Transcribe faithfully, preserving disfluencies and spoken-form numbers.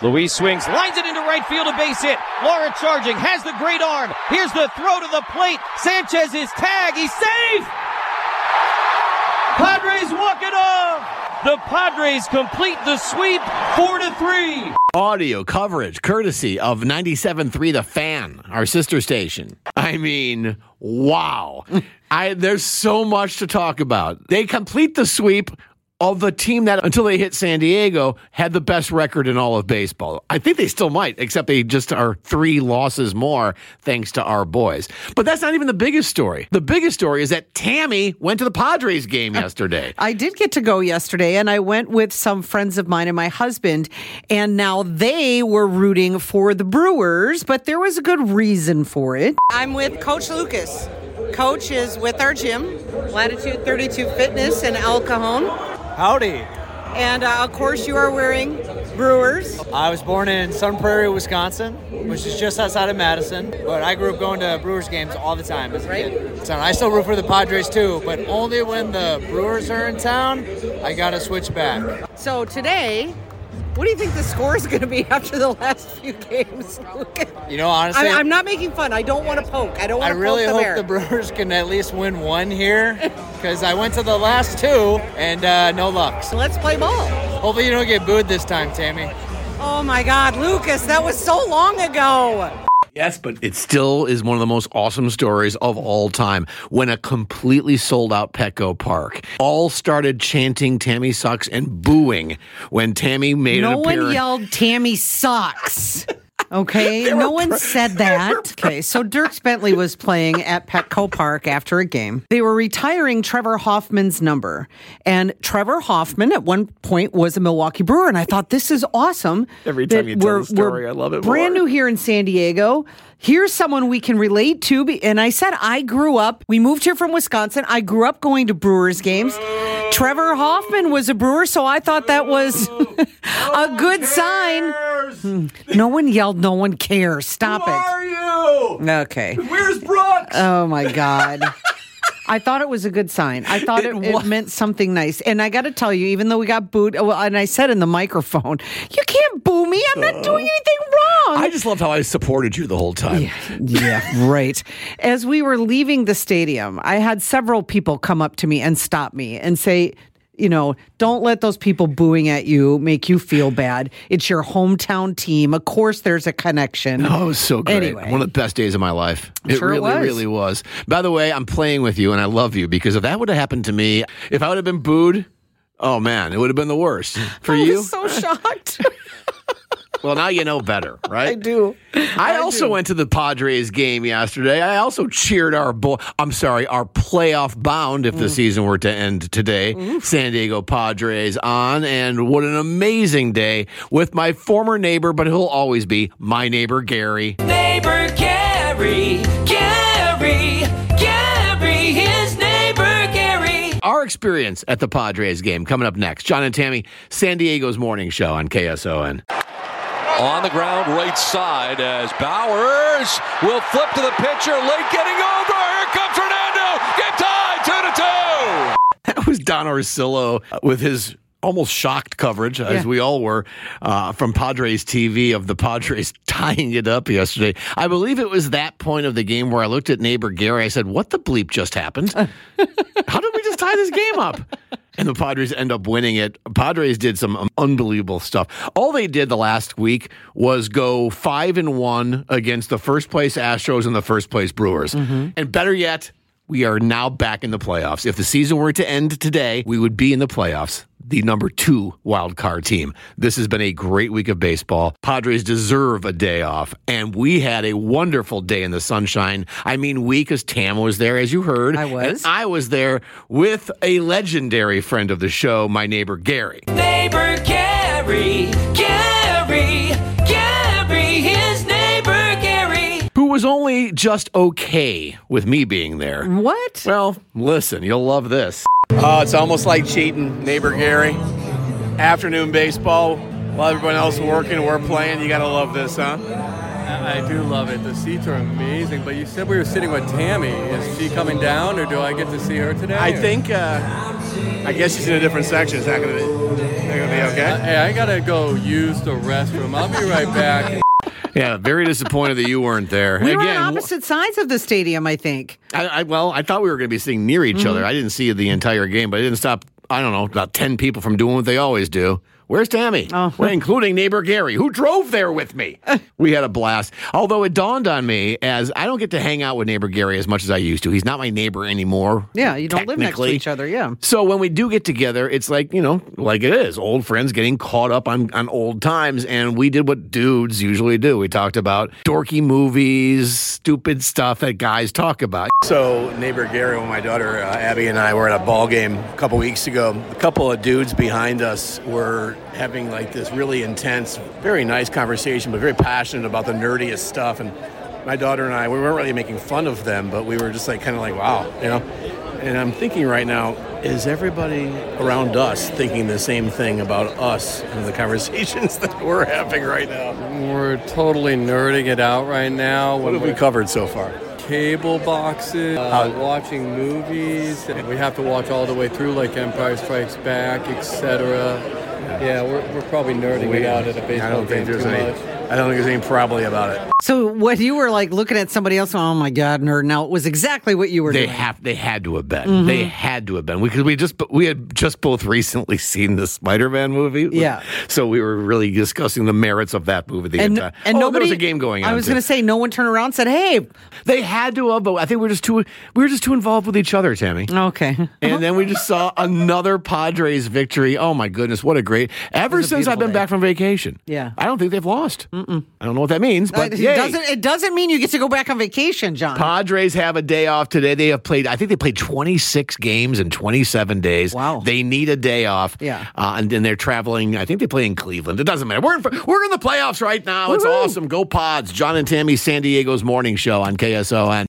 Luis swings, lines it into right field, a base hit. Laura charging, has the great arm. Here's the throw to the plate. Sanchez is tagged. He's safe. Padres walk it off. The Padres complete the sweep, four to three. Audio coverage courtesy of ninety-seven point three The Fan, our sister station. I mean, wow. I there's so much to talk about. They complete the sweep of the team that, until they hit San Diego, had the best record in all of baseball. I think they still might, except they just are three losses more thanks to our boys. But that's not even the biggest story. The biggest story is that Tammy went to the Padres game yesterday. I did get to go yesterday, and I went with some friends of mine and my husband, and now they were rooting for the Brewers, but there was a good reason for it. I'm with Coach Lucas. Coach is with our gym, Latitude thirty-two Fitness in El Cajon. Howdy. And, uh, of course, you are wearing Brewers. I was born in Sun Prairie, Wisconsin, which is just outside of Madison. But I grew up going to Brewers games all the time as a right. kid. So I still root for the Padres, too. But only when the Brewers are in town, I got to switch back. So today, what do you think the score is going to be after the last few games? You know, honestly, I, I'm not making fun. I don't want to poke. I don't want I to really poke the hope bear. the Brewers can at least win one here, because I went to the last two and uh, no luck. So let's play ball. Hopefully you don't get booed this time, Tammy. Oh my God, Lucas, that was so long ago. Yes, but it still is one of the most awesome stories of all time when a completely sold-out Petco Park all started chanting Tammy sucks and booing when Tammy made no an appearance. No one yelled Tammy sucks. Okay, no one pr- said that. Okay, so Dierks Bentley was playing at Petco Park after a game. They were retiring Trevor Hoffman's number. And Trevor Hoffman at one point was a Milwaukee Brewer, and I thought, this is awesome. Every time you tell the story, I love it more. Brand new here in San Diego. Here's someone we can relate to. And I said, I grew up, we moved here from Wisconsin. I grew up going to Brewers games. Trevor Hoffman was a Brewer, so I thought that was a good sign. No one yelled, no one cares. Stop Who it. are you? Okay. Where's Brooks? Oh, my God. I thought it was a good sign. I thought it, it, it meant something nice. And I got to tell you, even though we got booed, well, and I said in the microphone, you can't boo me. I'm not doing anything wrong. I just loved how I supported you the whole time. Yeah, yeah, right. As we were leaving the stadium, I had several people come up to me and stop me and say, you know, don't let those people booing at you make you feel bad. It's your hometown team. Of course, there's a connection. Oh, it was so great. Anyway. One of the best days of my life. It Sure it really, was. really was. By the way, I'm playing with you, and I love you, because if that would have happened to me, if I would have been booed, oh, man, it would have been the worst. For I you? was so shocked. Well, now you know better, right? I do. I, I also do. went to the Padres game yesterday. I also cheered our boy. I'm sorry, our playoff bound, if the Mm. season were to end today, Mm. San Diego Padres on. And what an amazing day with my former neighbor, but he'll always be my neighbor, Gary. Neighbor Gary, Gary, Gary, his neighbor Gary. Our experience at the Padres game coming up next. John and Tammy, San Diego's morning show on K S O N. On the ground, right side, as Bowers will flip to the pitcher, late getting over. Here comes Fernando. Get tied, two to two. That was Don Orsillo with his almost shocked coverage, as Yeah. we all were, uh, from Padres T V of the Padres tying it up yesterday. I believe it was that point of the game where I looked at neighbor Gary. I said, what the bleep just happened? How did we just tie this game up? And the Padres end up winning it. Padres did some um, unbelievable stuff. All they did the last week was go five and one against the first place Astros and the first place Brewers. Mm-hmm. And better yet, we are now back in the playoffs. If the season were to end today, we would be in the playoffs, the number two wild card team. This has been a great week of baseball. Padres deserve a day off, and we had a wonderful day in the sunshine. I mean, we, because Tam was there, as you heard. I was. And I was there with a legendary friend of the show, my neighbor Gary. Neighbor Gary, Gary, Gary, his neighbor Gary. Who was only just okay with me being there. What? Well, listen, you'll love this. Oh, it's almost like cheating, neighbor Gary. Afternoon baseball, while everyone else is working, we're playing. You gotta love this, huh? I do love it. The seats are amazing. But you said we were sitting with Tammy. Is she coming down, or do I get to see her today? I or? think, uh, I guess she's in a different section. It's not gonna be, not gonna me, okay? Uh, hey, I gotta go use the restroom. I'll be right back. Yeah, very disappointed that you weren't there. We were Again, on opposite sides of the stadium, I think. I, I, well, I thought we were going to be sitting near each mm-hmm. other. I didn't see the entire game, but it didn't stop, I don't know, about ten people from doing what they always do. Where's Tammy? Oh. Well, including neighbor Gary, who drove there with me. We had a blast. Although it dawned on me, as I don't get to hang out with neighbor Gary as much as I used to. He's not my neighbor anymore. Yeah, you don't live next to each other, yeah. So when we do get together, it's like, you know, like it is. Old friends getting caught up on, on old times. And we did what dudes usually do. We talked about dorky movies, stupid stuff that guys talk about. So neighbor Gary, when my daughter uh, Abby and I were at a ball game a couple weeks ago, a couple of dudes behind us were having like this really intense, very nice conversation, but very passionate about the nerdiest stuff. And my daughter and I, we weren't really making fun of them, but we were just like kind of like, wow, you know. And I'm thinking right now, is everybody around us thinking the same thing about us and the conversations that we're having right now? We're totally nerding it out right now. What have we covered so far? Cable boxes, uh, watching movies. We have to watch all the way through, like Empire Strikes Back, et cetera. Yeah, we're we're probably nerding we, it out at a baseball I don't game think there's too any, much. I don't think there's any probably about it. So what you were like looking at somebody else, oh my God, nerd, now it was exactly what you were they doing. Have, they had to have been. Mm-hmm. They had to have been. Because we, we just we had just both recently seen the Spider-Man movie. Yeah. So we were really discussing the merits of that movie the and, entire and oh, nobody, there was a game going on. I was going to say, no one turned around and said, hey. They had to have, but I think we we're just too we were just too involved with each other, Tammy. Okay. And then we just saw another Padres victory. Oh my goodness, what a great. Ever since I've been day. back from vacation. Yeah. I don't think they've lost. Mm-mm. I don't know what that means, but it yay. doesn't it doesn't mean you get to go back on vacation, John. Padres have a day off today. They have played, I think they played twenty-six games in twenty-seven days. Wow. They need a day off. Yeah. Uh, and then they're traveling, I think they play in Cleveland. It doesn't matter. We're in, we're in the playoffs right now. It's Woo-hoo. awesome. Go Pods. John and Tammy, San Diego's morning show on K S O N.